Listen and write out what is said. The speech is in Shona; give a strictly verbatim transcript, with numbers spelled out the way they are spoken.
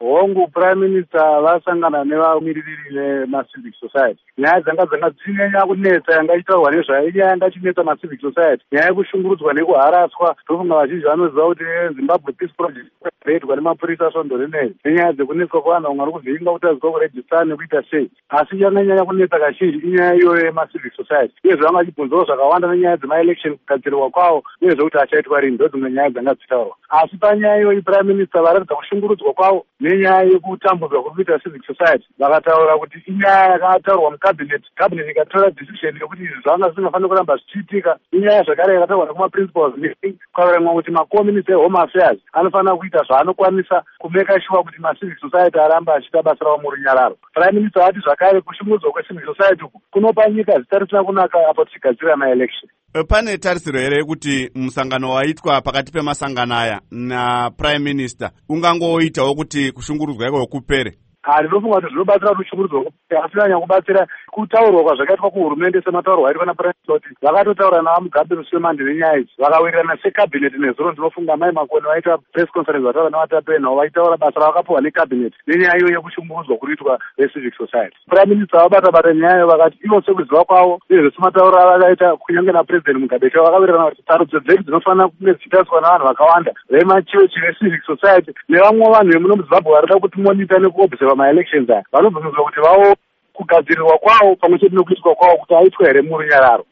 hongu prime minister vasangana nevamiririri vemasivic society. Nyaya dzanga dzanga dzichinyanya kunetsa yanga itaurwa nezvainyaya yanga chinetsa masivic society, nyaya yekushungurudzwa nekuharaswa. Tofunga vazhinji vanoziva kuti Zimbabwe Peace Project yaitwa nemapurisa svondo rineri nenyaya dzekunetswa kwavanhu vamwe vari kuvhinga kuti aziva kurejistara nekuita sei. Asi yakanyanya kunetsa kazhinji inyaya iyoyo yemasivic society. Uyezve vanga vachibvunzawo zvakawanda nenyaya dzemaelection kugadzirwa kwawo, uyezve kuti achaitwa rini, ndodzimwe nyaya dzanga dzichitaurwa. Asi panyaya iyoyi prime minister varatidza kushungurudzwa kwavo nenyaya yekutambudzwa kuri kuita civic society. Vakataura kuti inyaya yakataurwa mucabinet, cabinet ikatora decision yekuti izvi zvanga zvisingafanira kuramba zvichiitika. Inyaya zvakare yakataurwa nekumaprincipals meeting, kwavarimwa kuti makomunity ehome affairs anofanira kuita zvaanokwanisa kumeka sure kuti macivic society aramba achiita basa ravo murunyararo. Prime minister ati zvakare kushungurudzwa kwecivic society uku kunopa nyika zita risina kunaka apo tichigadzira maelection. Pane tarisiro here yekuti musangano waitwa pakati pemasangano aya naprime minister ungangoitawo kuti kushungurudzwa ikoko kupere? Ndinofunga kuti zvinobatsira kushungurudzwa asi nyanya kubatsira kutaurwa kwazvakaitwa kuhurumende semataurwa aitwa naprime minister kuti vakatotaura navamugabe ruswemandi nenyaya idzi vakawirirana sekabineti nezuro. Ndinofunga mai Makoni vaita press conference vataura navatapenhao vaitaura basa ravakapiwa nekabineti nenyaya iyo yekushungurudzwa kuriitwa vecivic society. Prime minister vabata bata nyaya vakati ivo sekuziva kwavo uyezve sematauro avakaita kunyange napresident Mugabe chavo vakawirirana kuti sarudzo dzedu dzinofanira kunge dzichitaswa navanhu vakawanda vemachechi vecivic society nevamwe vanhu vemuno muZimbabwe varida kuti monita nekuobserva maelections aya vanobvumidzwa kuti vavo kugadzirirwa kwawo pamwe chete nekuitwa kwawo kuti aitwa here murunyararo.